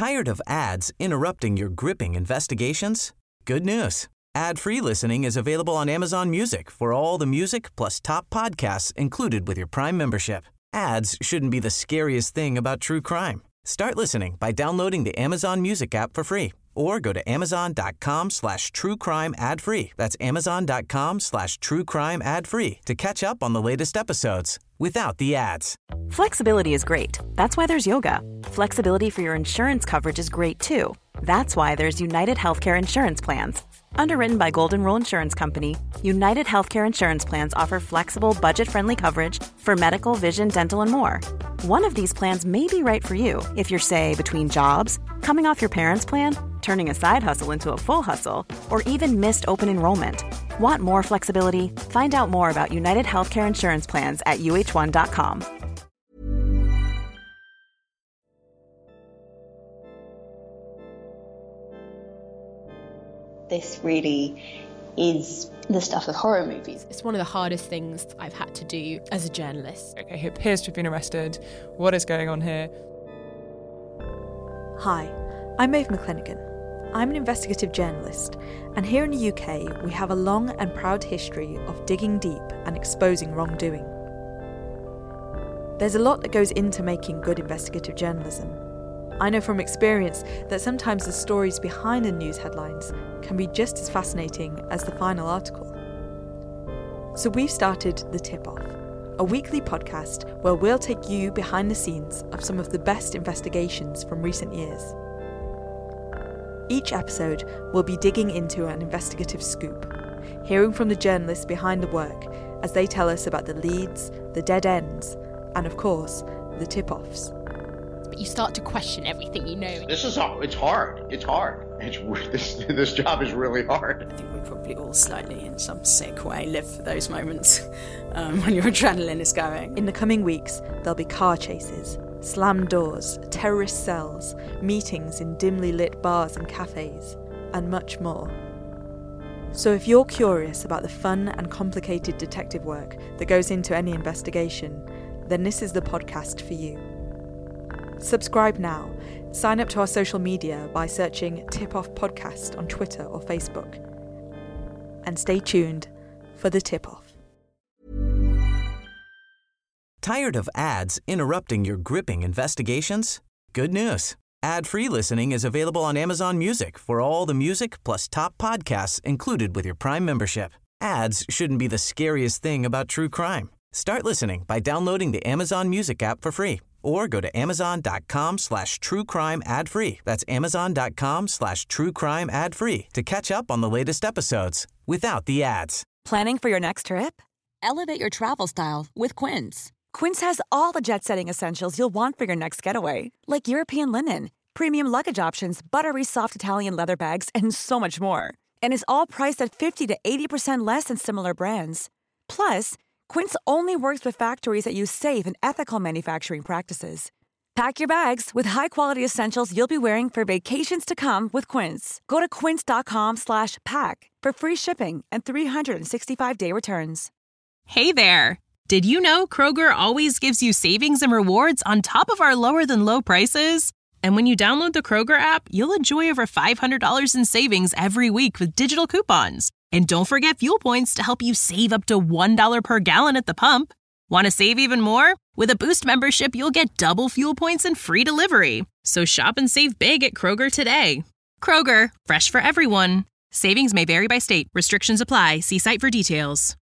Tired of ads interrupting your gripping investigations? Good news. Ad-free listening is available on Amazon Music for all the music plus top podcasts included with your Prime membership. Ads shouldn't be the scariest thing about true crime. Start listening by downloading the Amazon Music app for free or go to amazon.com/truecrime ad-free. That's amazon.com/truecrime ad-free to catch up on the latest episodes without the ads. Flexibility is great. That's why there's yoga. Flexibility for your insurance coverage is great too. That's why there's United Healthcare Insurance Plans. Underwritten by Golden Rule Insurance Company, United Healthcare Insurance Plans offer flexible, budget-friendly coverage for medical, vision, dental, and more. One of these plans may be right for you if you're, say, between jobs, coming off your parents' plan, turning a side hustle into a full hustle, or even missed open enrollment. Want more flexibility? Find out more about United Healthcare Insurance Plans at uh1.com. This really is the stuff of horror movies. It's one of the hardest things I've had to do as a journalist. Okay, he appears to have been arrested. What is going on here? Hi, I'm Maeve McClenaghan. I'm an investigative journalist, and here in the UK we have a long and proud history of digging deep and exposing wrongdoing. There's a lot that goes into making good investigative journalism. I know from experience that sometimes the stories behind the news headlines can be just as fascinating as the final article. So we've started The Tip-Off, a weekly podcast where we'll take you behind the scenes of some of the best investigations from recent years. Each episode will be digging into an investigative scoop, hearing from the journalists behind the work as they tell us about the leads, the dead ends, and of course, the tip-offs. But you start to question everything you know. It's hard. This job is really hard. I think we probably all slightly, in some sick way, live for those moments when your adrenaline is going. In the coming weeks, there'll be car chases, slammed doors, terrorist cells, meetings in dimly lit bars and cafes, and much more. So if you're curious about the fun and complicated detective work that goes into any investigation, then this is the podcast for you. Subscribe now. Sign up to our social media by searching Tip-Off Podcast on Twitter or Facebook. And stay tuned for The Tip-Off. Tired of ads interrupting your gripping investigations? Good news. Ad-free listening is available on Amazon Music for all the music plus top podcasts included with your Prime membership. Ads shouldn't be the scariest thing about true crime. Start listening by downloading the Amazon Music app for free or go to amazon.com/truecrime ad-free. That's amazon.com/truecrime ad-free to catch up on the latest episodes without the ads. Planning for your next trip? Elevate your travel style with Quince. Quince has all the jet-setting essentials you'll want for your next getaway, like European linen, premium luggage options, buttery soft Italian leather bags, and so much more. And is all priced at 50 to 80% less than similar brands. Plus, Quince only works with factories that use safe and ethical manufacturing practices. Pack your bags with high-quality essentials you'll be wearing for vacations to come with Quince. Go to quince.com/pack for free shipping and 365-day returns. Hey there! Did you know Kroger always gives you savings and rewards on top of our lower-than-low prices? And when you download the Kroger app, you'll enjoy over $500 in savings every week with digital coupons. And don't forget fuel points to help you save up to $1 per gallon at the pump. Want to save even more? With a Boost membership, you'll get double fuel points and free delivery. So shop and save big at Kroger today. Kroger, fresh for everyone. Savings may vary by state. Restrictions apply. See site for details.